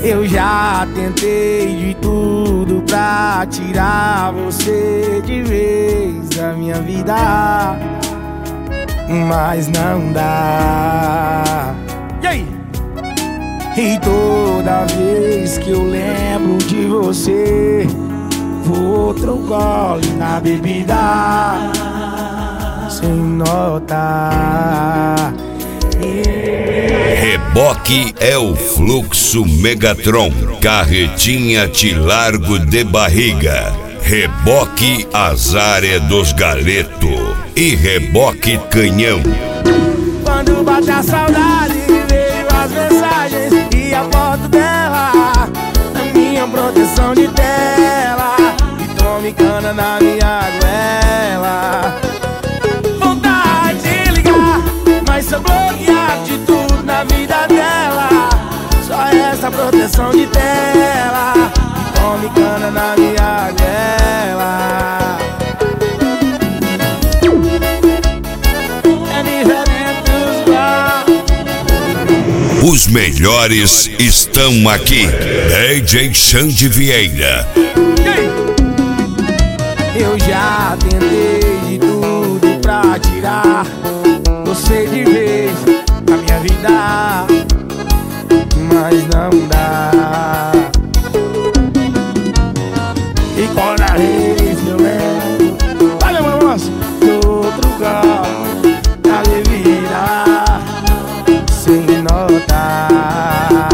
Eu já tentei de tudo pra tirar você de vez da minha vida, mas não dá. E aí? E toda vez que eu lembro de você, vou outro gole na bebida, sem notar. Reboque é o fluxo Megatron, carretinha te largo de barriga. Reboque azar é dos galeto e reboque canhão. Quando bate a saudade, vejo as mensagens e a foto dela na minha proteção de tela, e tome cana na minha goela. Vontade de ligar, mas sou bloqueado de tudo na vida dela. Só essa proteção de tela, e tome cana na minha goela. Os melhores estão aqui. DJ Xande Vieira. Eu já tentei de tudo pra tirar você de vez da minha vida, mas não dá. E quando a vez eu lembro, olha meu moço, do outro gol da bebida, sem notar,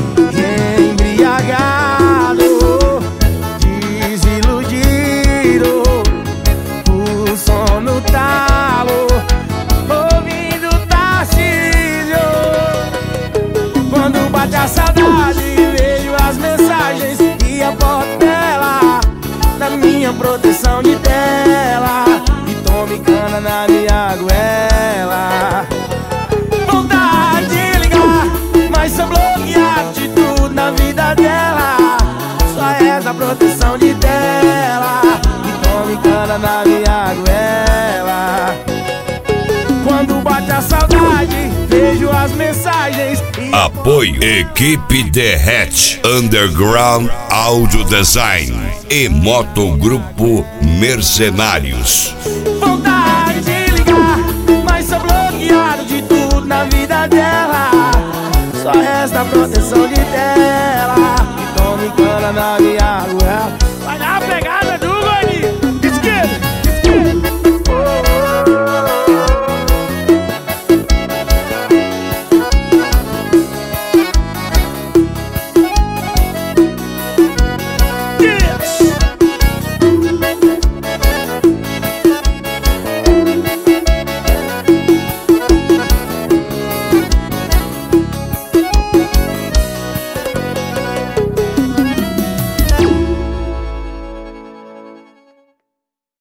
embriagado, desiludido, o som no talo, ouvindo Tarcísio. Quando bate a saudade, vejo as mensagens e a foto dela na minha proteção de tela, e tome cana na minha goela. Vontade de ligar, mas sou bloqueado de tudo na vida dela. Só essa proteção de tela, e tome cana na minha goela. Quando bate a saudade, vejo as mensagens e Apoio Equipe Derrete, Underground Audio Design e Motogrupo Mercenários. vontade de ligar, mas sou bloqueado de tudo na vida dela. Só resta a proteção de tela.